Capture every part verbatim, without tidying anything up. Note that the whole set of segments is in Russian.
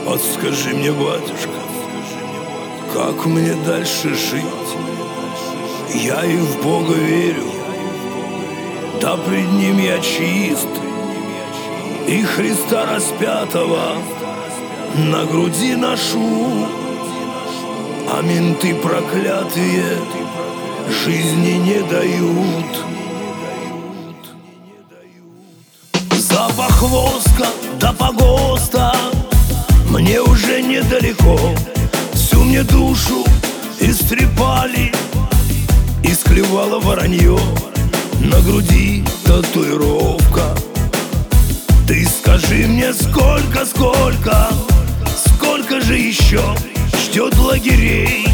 Подскажи мне, батюшка, как мне дальше жить? Я и в Бога верю, да пред Ним я чист, и Христа распятого на груди ношу. А менты проклятые жизни не дают. Запах воска до погоста мне уже недалеко. Всю мне душу истрепали, исклевало воронье. На груди татуировка. Ты скажи мне, сколько, сколько, сколько же еще ждет лагерей?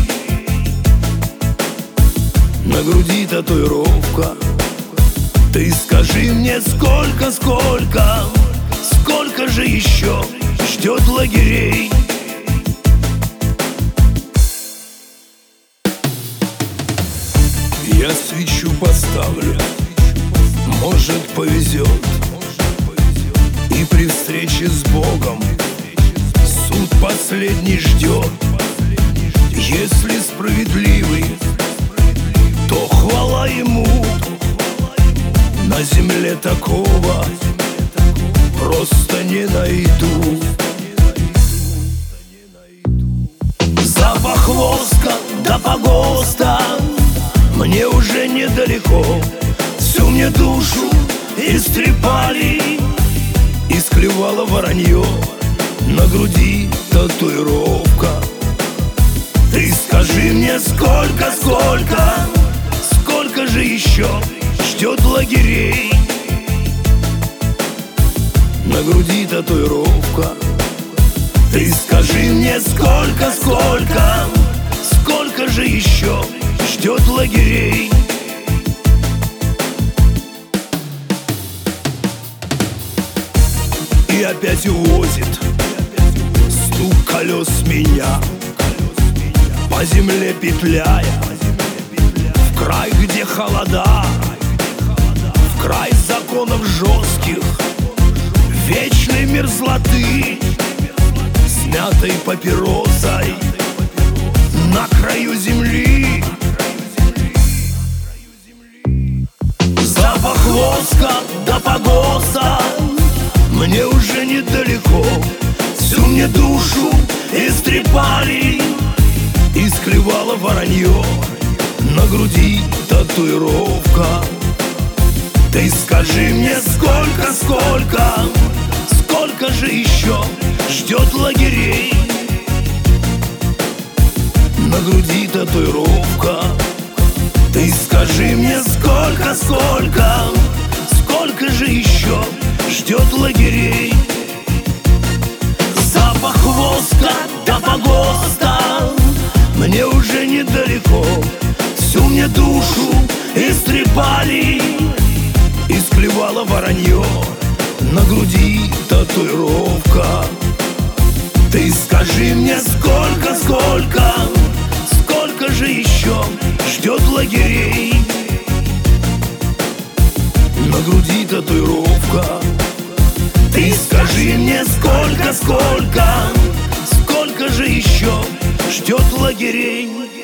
На груди татуировка. Ты скажи мне, сколько, сколько, сколько же еще ждет лагерей? Я свечу поставлю, может повезет, и при встрече с Богом суд последний ждет. Если справедливый, то хвала Ему. На земле такого просто не найду. Запах воска до погоста мне уже недалеко. Всю мне душу истрепали, исклевало воронье. На груди татуировка. Ты скажи мне, сколько, сколько, сколько же еще ждет лагерей? На груди татуировка. Ты скажи мне, сколько, сколько, сколько же еще ждет лагерей? И опять увозит стук колес меня, по земле петляя, в край, где холода, в край законов жестких, вечной мерзлоты, смятой папиросой на краю земли. Запах воска до погоста мне уже недалеко. Всю мне душу истрепали, исклевало воронье. На груди татуировка. Ты скажи мне, сколько, сколько, сколько же еще ждет лагерей? На груди татуировка. Ты скажи мне, сколько, сколько, сколько же еще ждет лагерей? Запах воска до погоста мне уже недалеко. Всю мне душу истрепали, исклевало воронье. На груди татуировка. Ты скажи мне, сколько, сколько, сколько же еще ждет лагерей? На груди татуировка. Ты скажи мне, сколько, сколько, сколько же еще ждет лагерей?